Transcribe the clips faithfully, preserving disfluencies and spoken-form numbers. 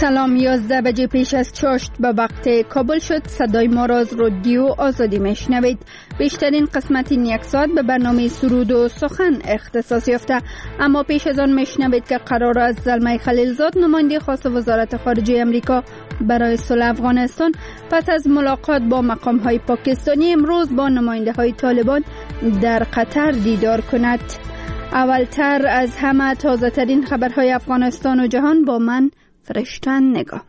سلام، یازده بجه پیش از چاشت به وقت کابل شد. صدای ما را از رادیو آزادی میشنوید. بیشترین قسمت این یک ساعت به برنامه سرود و سخن اختصاص یافته، اما پیش از آن میشنوید که قرار است زلمه خلیلزاد، نماینده خاص وزارت خارجه امریکا برای صلح افغانستان، پس از ملاقات با مقام های پاکستانی امروز با نماینده های طالبان در قطر دیدار کند. اولتر از همه تازه ترین خبرهای افغانستان و جهان با من فرشتن نگاه.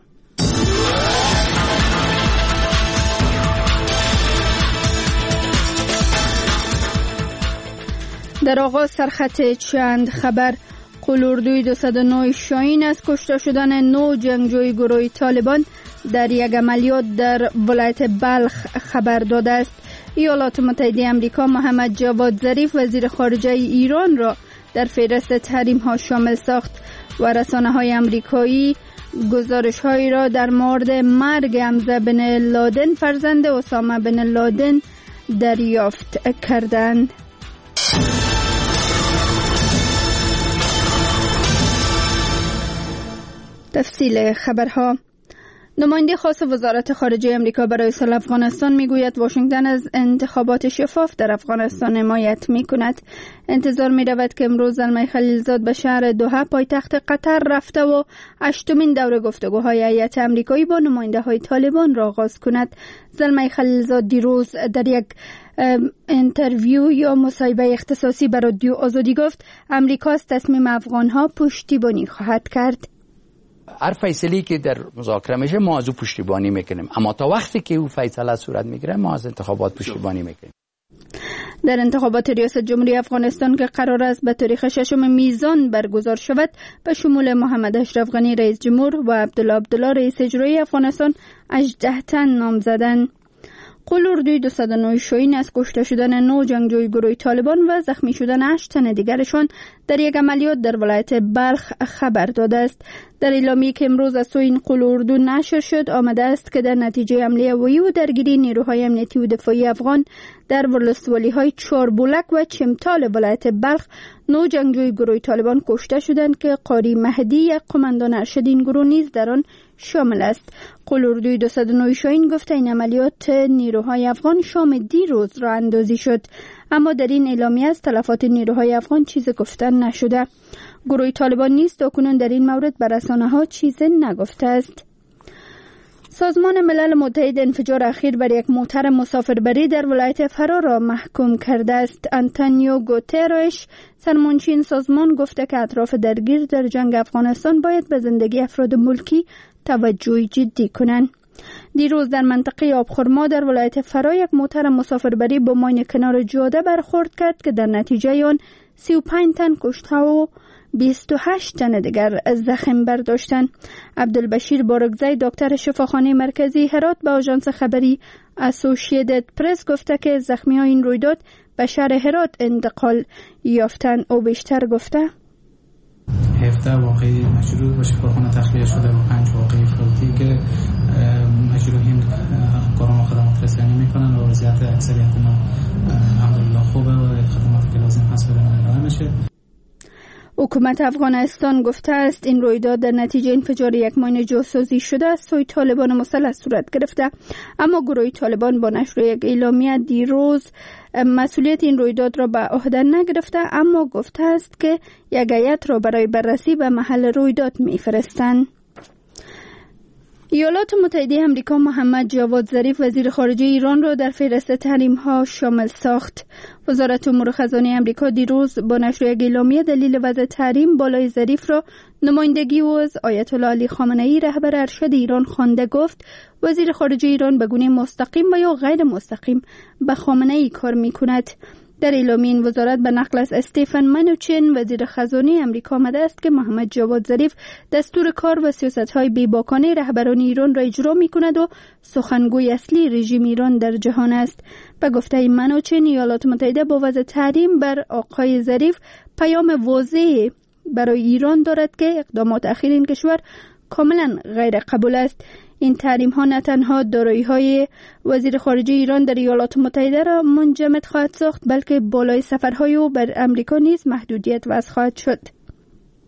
در آغاز سرخط چند خبر: قلوردوی دویست و نه شاهین از کشته شدن نو جنگجوی گروه طالبان در یک عملیات در ولایت بلخ خبر داده است. ایالات متحده آمریکا محمد جواد ظریف وزیر خارجه ایران را در فهرست تحریم ها شامل ساخت و رسانه های آمریکایی گزارش هایی را در مورد مرگ حمزه بن لادن فرزند اسامه بن لادن دریافت کردند. تفصیل خبرها: نماینده خاص وزارت خارجه امریکا برای صلح افغانستان میگوید واشنگتن از انتخابات شفاف در افغانستان حمایت میکند. انتظار میرود که امروز زلمه خلیلزاد به شهر دوحه پایتخت قطر رفته و هشتمین دور گفتگوهای هیئت امریکایی با نماینده های طالبان را آغاز کند. زلمه خلیلزاد دیروز در یک اینترویو یا مصاحبه اختصاصی بر رادیو آزادی گفت امریکا از تصمیم افغانها پشتیبانی خواهد کرد. هر فیصله که در مذاکره میشه ما از او پشتیبانی میکنیم، اما تا وقتی که او فیصله صورت میگیره ما از انتخابات پشتیبانی میکنیم. در انتخابات ریاست جمهوری افغانستان که قرار است به تاریخ ششم میزان برگزار شود، به شمول محمد اشرف غنی رئیس جمهور و عبدالله عبدالله رئیس اجرایی افغانستان، هجده تن نامزدند. قلوردوی دویست و نه شاهین از کشته شدن نو جنگجوی گروه طالبان و زخمی شدن هشت تن دیگرشان در یک عملیات در ولایت بلخ خبر داده است. در اعلامیه‌ای که امروز از سوی این قلوردو نشر شد آمده است که در نتیجه حمله هوایی و درگیری نیروهای امنیتی و دفاعی افغان در ولسوالی‌های چاربولک و چمتال ولایت بلخ نو جنگجوی گروه طالبان کشته شدند که قاری مهدی، یک قماندان ارشد این گروه، نیز در آن شامل است. قلوردوی دویست و نه شاهین گفت این عملیات نیروهای افغان شام دیروز راه اندازی شد، اما در این اعلامیه از تلفات نیروهای افغان چیز گفتن نشده. گروه طالبان نیز تاکنون در این مورد به رسانه‌ها چیز نگفته است. سازمان ملل متحد انفجار اخیر بر یک موتر مسافربری در ولایت فرا را محکوم کرده است. آنتونیو گوترش، سرمنشی سازمان، گفته که اطراف درگیر در جنگ افغانستان باید به زندگی افراد ملکی توجه جدی کنند. دیروز در منطقه آبخورما در ولایت فرا یک موتر مسافربری با ماین کنار جاده برخورد کرد که در نتیجه آن سی و پنج تن کشته و بیست و هشت تن دیگر زخم برداشتند. عبدالبشیر بارگزی، دکتر شفاخانه مرکزی هرات، به آژانس خبری اسوسییتد پرس گفته که زخمی ها این رویداد به شهر هرات انتقال یافتند. او بیشتر گفته هفده واقعی مجروح و شفاخانه تخلیه شده و پنج واقعی فوتی که مجروحین کارما خدمات رسانی میکنن و وضعیت اکثریت ما الحمدلله خوبه و خدماتی که لازم هست برای ارائه میشه. حکومت افغانستان گفته است این رویداد در نتیجه انفجار یک ماین جاسازی شده از سوی طالبان مسلح صورت گرفته، اما گروه طالبان با نشر یک اعلامیه دیروز مسئولیت این رویداد را به عهده نگرفته، اما گفته است که یک هیئت را برای بررسی به محل رویداد می‌فرستند. ایالات متحده آمریکا محمد جواد ظریف وزیر خارجه ایران را در فهرست تحریم ها شامل ساخت. وزارت امور خزانه آمریکا دیروز با نشر یک اعلامیه دلیل وضع تحریم بالای ظریف را نمایندگی و از آیت الله علی خامنه ای رهبر ارشد ایران خوانده گفت وزیر خارجه ایران به گونه مستقیم و یا غیر مستقیم به خامنه ای کار می‌کند. در اعلامیه این وزارت به نقل از استیفن منوچن وزیر خزانه آمریکا آمده است که محمد جواد ظریف دستور کار و سیاست‌های بی‌باکانه رهبران ایران را اجرا می‌کند و سخنگوی اصلی رژیم ایران در جهان است. به گفته منوچن ایالات متحده با وضع تحریم بر آقای ظریف پیام واضحی برای ایران دارد که اقدامات اخیر این کشور کاملا غیر قبول است. این تحریم ها نه تنها دارایی های وزیر خارجه ایران در ایالات متحده را منجمد خواهد ساخت، بلکه بالای سفرهای او بر امریکا نیز محدودیت وضع خواهد شد.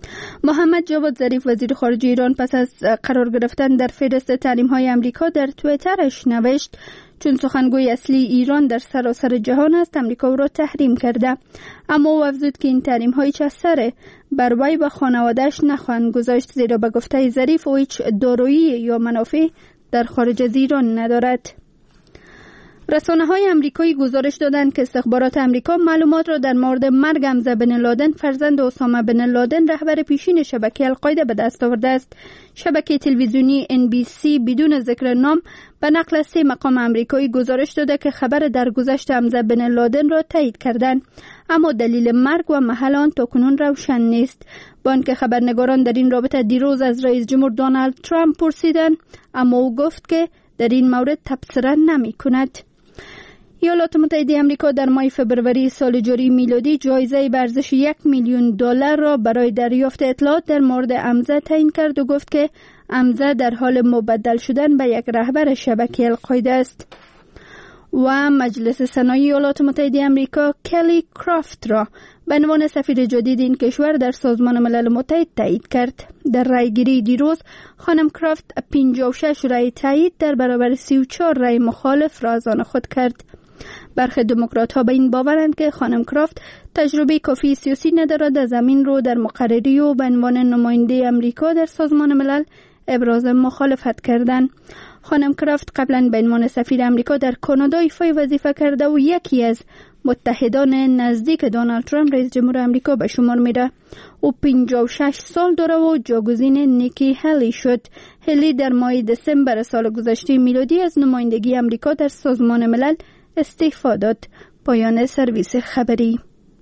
محمد جواد ظریف وزیر خارجه ایران پس از قرار گرفتن در فهرست تحریم‌های آمریکا در توییترش نوشت چون سخنگوی اصلی ایران در سراسر جهان است امریکا او را تحریم کرده، اما او افزود که این تحریم‌ها هیچ اثر بر وی و خانواده‌اش نخواهند گذاشت، زیرا به گفته ظریف او هیچ دارایی یا منافع در خارج از ایران ندارد. رسانه‌های آمریکایی گزارش دادند که استخبارات آمریکا معلومات را در مورد مرگ حمزه بن لادن فرزند اسامه بن لادن رهبر پیشین شبکه القاعده به دست آورده است. شبکه تلویزیونی ان بی سی بدون ذکر نام به نقل از سه مقام آمریکایی گزارش داده که خبر درگذشت حمزه بن لادن را تایید کردند، اما دلیل مرگ و محل آن تاکنون روشن نیست. با آنکه خبرنگاران در این رابطه دیروز از رئیس جمهور دونالد ترامپ پرسیدند، اما او گفت که در این مورد تبصره نمی کند. ایالات متحده آمریکا در ماه فوریه سال جاری میلادی جایزه به ارزش یک میلیون دلار را برای دریافت اطلاعات در مورد حمزه تعیین کرد و گفت که حمزه در حال مبدل شدن به یک رهبر شبکه القاعده است. و مجلس سنای ایالات متحده آمریکا کلی کرافت را به عنوان سفیر جدید این کشور در سازمان ملل متحد تایید کرد. در رایگیری دیروز خانم کرافت پنجاه و شش رای تایید در برابر سی و چهار رای مخالف را از آن خود کرد. برخی دموکرات ها به این باورند که خانم کرافت تجربه کافی سیاسی ندارد از زمین رو در مقرری و به عنوان نماینده امریکا در سازمان ملل ابراز مخالفت کردند. خانم کرافت قبلا به عنوان سفیر امریکا در کانادا ایفای وظیفه کرده و یکی از متحدان نزدیک دونالد ترامپ رئیس جمهور امریکا به شمار میره. او پنجاه و شش سال داره و جاگزین نیکی هلی شد. هلی در ماه دسامبر سال گذشته میلادی از نمایندگی امریکا در سازمان ملل استعفا داد. پایان سرویس خبری.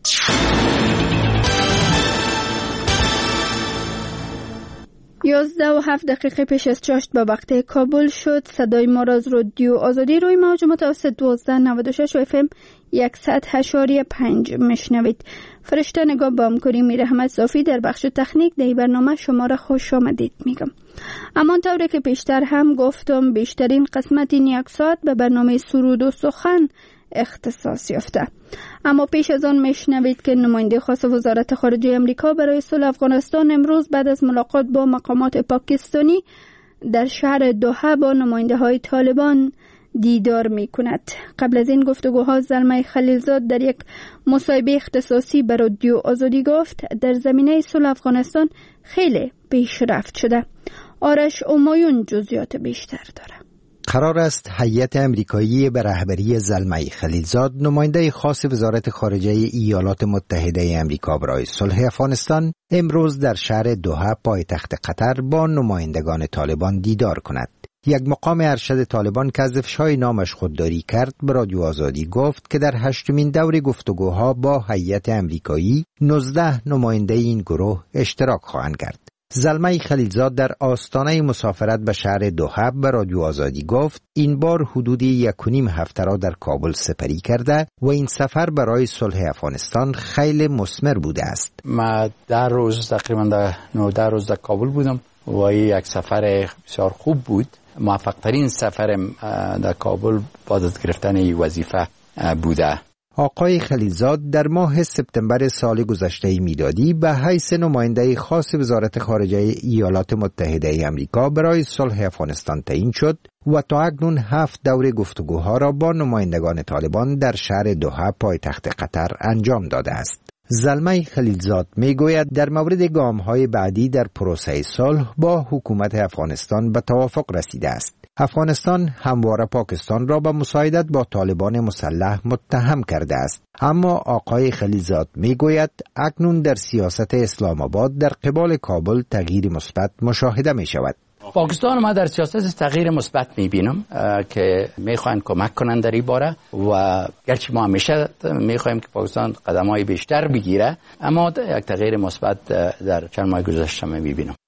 یازده و هفت دقیقه پیش از چاشت به وقت کابل شد. صدای ما را از رادیو آزادی روی موج متوسط دوازده نود و شش و اف ام صد و هشت و پنج میشنوید. فرشته نگاه با همکاری میر احمد صافی در بخش تکنیک در برنامه شما را خوش آمدید میگم. اما طوری که پیشتر هم گفتم بیشترین قسمت این یک ساعت به برنامه سرود و سخن اختصاص یافته. اما پیش از آن میشنوید که نماینده خاص وزارت خارجه امریکا برای صلح افغانستان امروز بعد از ملاقات با مقامات پاکستانی در شهر دوحه با نماینده های طالبان دیدار می کند. قبل از این گفتگوها زلمه خلیلزاد در یک مصاحبه اختصاصی به رادیو آزادی گفت در زمینه صلح افغانستان خیلی پیشرفت شده. آرش اومایون جزئیات بیشتر داره. قرار است هیئت امریکایی به رهبری زلمه خلیلزاد نماینده خاص وزارت خارجه ایالات متحده امریکا برای صلح افغانستان امروز در شهر دوحه پایتخت قطر با نمایندگان طالبان دیدار کند. یک مقام ارشد طالبان که از افشای نامش خودداری کرد به رادیو آزادی گفت که در هشتمین دور گفتگوها با هیئت امریکایی نوزده نماینده این گروه اشتراک خواهند کرد. زلمه خلیلزاد در آستانه مسافرت به شهر دوحه به رادیو آزادی گفت این بار حدود یک و نیم هفته را در کابل سپری کرده و این سفر برای صلح افغانستان خیلی مثمر بوده است. ما در روز تقریبا در نوده روز در کابل بودم و یک سفر بسیار خوب بود. موفق ترین سفر در کابل بعد از گرفتن این وظیفه بوده. آقای خلیلزاد در ماه سپتامبر سال گذشته میلادی به حیث نماینده خاص وزارت خارجه ایالات متحده آمریکا برای صلح افغانستان تعیین شد و تا اکنون هفت دور گفتگوها را با نمایندگان طالبان در شهر دوحه پایتخت قطر انجام داده است. زلمه خلیلزاد میگوید در مورد گام‌های بعدی در پروسه صلح با حکومت افغانستان به توافق رسیده است. افغانستان همواره پاکستان را به مساعدت با طالبان مسلح متهم کرده است، اما آقای خلیلزاد میگوید اکنون در سیاست اسلام آباد در قبال کابل تغییر مثبت مشاهده می شود. پاکستان ما در سیاست تغییر مثبت میبینم که میخواهند کمک کنند در این باره و گرچه ما همیشه میخواهیم که پاکستان قدم‌های بیشتر بگیره، اما یک تغییر مثبت در چند ماه گذشته میبینم.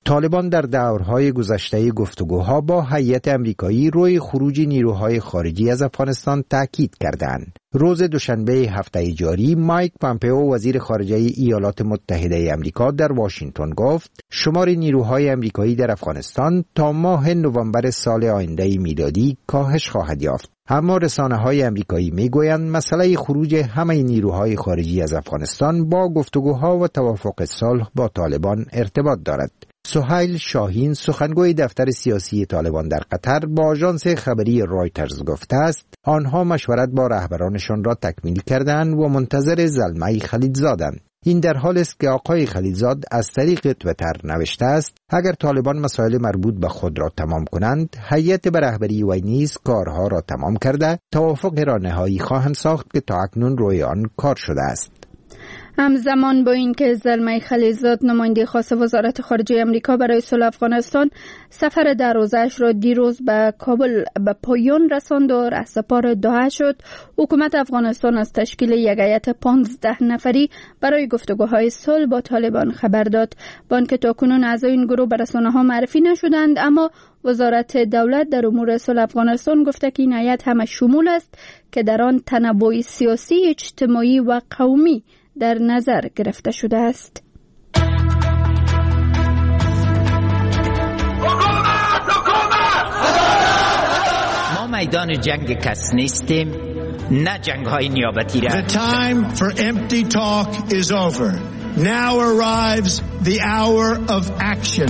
طالبان در دورهای گذشته گفتگوها با هیئت امریکایی روی خروج نیروهای خارجی از افغانستان تاکید کردند. روز دوشنبه هفته جاری مایک پامپئو وزیر خارجه ایالات متحده امریکا در واشنگتن گفت شمار نیروهای امریکایی در افغانستان تا ماه نوامبر سال آینده میلادی کاهش خواهد یافت. اما رسانه‌های امریکایی میگویند مسئله خروج همه نیروهای خارجی از افغانستان با گفتگوها و توافق صلح با طالبان ارتباط دارد. سهیل شاهین سخنگوی دفتر سیاسی طالبان در قطر با آژانس خبری رایترز گفته است آنها مشورت با رهبرانشان را تکمیل کردند و منتظر زلمه خلیلزادند. این در حال است که آقای خلیلزاد از طریق تویتر نوشته است اگر طالبان مسائل مربوط به خود را تمام کنند هیئت به رهبری وی نیز کارها را تمام کرده توافق را نهایی خواهند ساخت که تا اکنون روی آن کار شده است. همزمان با اینکه زلمه خلیلزاد نماینده خاص وزارت خارجه امریکا برای صلح افغانستان سفر در روزش را دیروز به کابل به پایان رساند و رهسپار دوحه شد، حکومت افغانستان از تشکیل یک هیئت پانزده نفری برای گفتگوهای صلح با طالبان خبر داد. با آنکه تاکنون اعضای این گروه به رسانه‌ها معرفی نشدند، اما وزارت دولت در امور صلح افغانستان گفته که این هیئت همه شمول است که در آن تنوع سیاسی، اجتماعی و قومی در نظر گرفته شده است. ما میدان جنگ کس نیستیم، نه جنگ های نیابتی را. The time for empty talk is over. Now arrives the hour of action.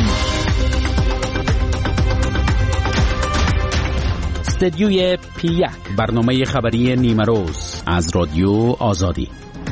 استدیوی پی یک، برنامه خبری نیمه روز از رادیو آزادی.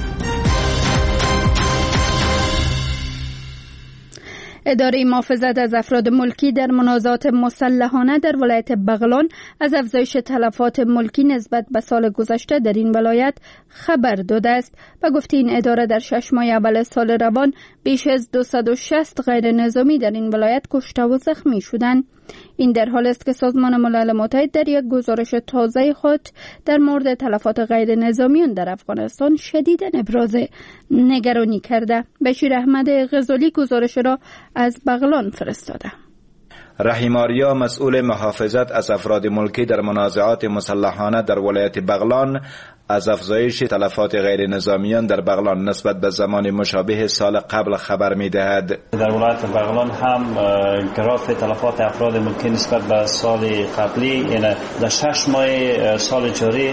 اداره محافظت از افراد ملکی در منازعات مسلحانه در ولایت بغلان از افزایش تلفات ملکی نسبت به سال گذشته در این ولایت خبر داده است. به گفته این اداره در شش ماه اول سال روان بیش از دویست و شصت غیر نظامی در این ولایت کشته و زخمی شدند. این در حال است که سازمان ملل متحد در یک گزارش تازه خود در مورد تلفات غیر نظامیان در افغانستان شدیداً ابراز نگرانی کرده. بشیر احمد غزالی گزارش را از بغلان فرستاده. رحیم آریا مسئول محافظت از افراد ملکی در منازعات مسلحانه در ولایت بغلان از افزایش تلفات غیر نظامیان در بغلان نسبت به زمان مشابه سال قبل خبر می دهد. در ولایت بغلان هم گراف تلفات افراد ملکی نسبت به سال قبلی، یعنی در شش ماه سال جاری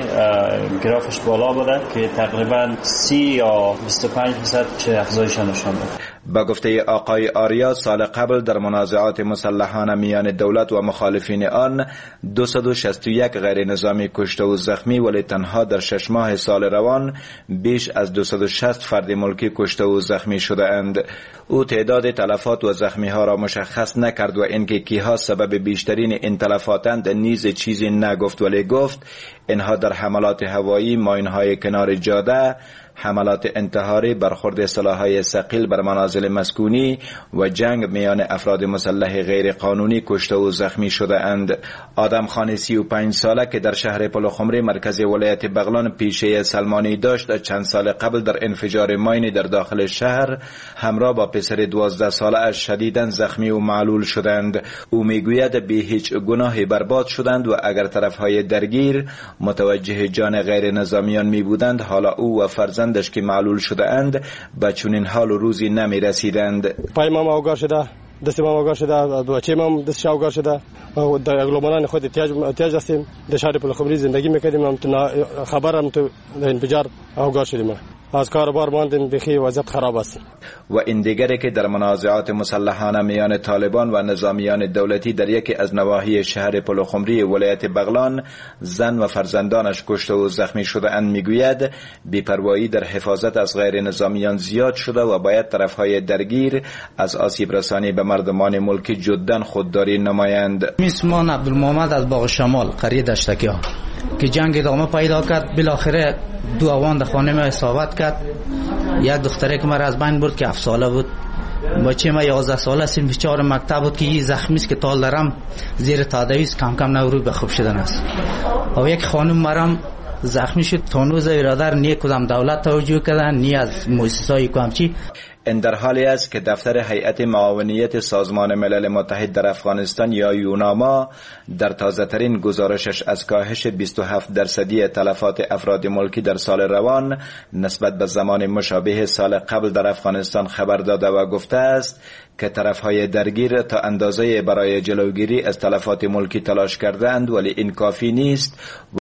گرافش بالا بوده که تقریبا سی یا بیست و پنج درصد افزایش نشان داد. با گفته آقای آریا سال قبل در منازعات مسلحانه میان دولت و مخالفین آن دویست و شصت و یک غیر نظامی کشته و زخمی، ولی تنها در شش ماه سال روان بیش از دویست و شصت فرد ملکی کشته و زخمی شده اند. او تعداد تلفات و زخمی ها را مشخص نکرد و اینکه کیها سبب بیشترین این تلفاتند نیز چیزی نگفت، ولی گفت اینها در حملات هوایی، ماینهای کنار جاده، حملات انتحاری، برخورد سلاح‌های ثقیل بر منازل مسکونی و جنگ میان افراد مسلح غیر قانونی کشته و زخمی شده اند. آدم خان سی و پنج ساله که در شهر پلخمری مرکز ولایت بغلان پیشه سلمانی داشت، چند سال قبل در انفجار ماینی در داخل شهر همراه با پسر دوازده ساله اش شدیداً زخمی و معلول شدند. او میگوید بی هیچ گناهی برباد شدند و اگر طرفهای درگیر متوجه جان غیر نظامیان می بودند، حالا او و فرزند داشت که معلول شده اند به چنین حال و روزی نمی رسیدند. پای مام اوگار شده، دست مام اوگار شده، بچه مام دستش اوگار شده. در اگلومانان خود احتیاج احتیاج هستیم. در شهر پلخمری زندگی میکردیم، هم تو خبرم تو انفجار اوگار شدیم. از کاروبار ماندیم، بخی وضعیت خراب است. و این دیگری که در منازعات مسلحانه میان طالبان و نظامیان دولتی در یکی از نواحی شهر پلخمری ولایت بغلان زن و فرزندانش کشته و زخمی شده اند، میگوید بی‌پروایی در حفاظت از غیر نظامیان زیاد شده و باید طرفهای درگیر از آسیب رسانی به مردمان ملکی جداً خودداری نمایند. میسمان عبدالمحمد از باغ شمال قریه دشتکیا که جنگ ادامه پیدا کرد، بالاخره دو اوان در خانه ما اصابت کرد. یک دختره که مرا از بین برد که هفت ساله بود، بچه ما یازده ساله است، بیچاره مکتب بود که این زخمی است که تال دارم زیر تادویز کم کم نوروی به خوب شدن است. و یک خانم مرام زخمی شد. تانوز ایرادر نی کدام دولت توجه کردن نی از مؤسسه‌های کامچی. این در حالی است که دفتر هیئت معاونیت سازمان ملل متحد در افغانستان یا یوناما در تازه ترین گزارشش از کاهش بیست و هفت درصدی تلفات افراد ملکی در سال روان نسبت به زمان مشابه سال قبل در افغانستان خبر داده و گفته است که طرفهای درگیر تا اندازه برای جلوگیری از تلفات ملکی تلاش کردند، ولی این کافی نیست.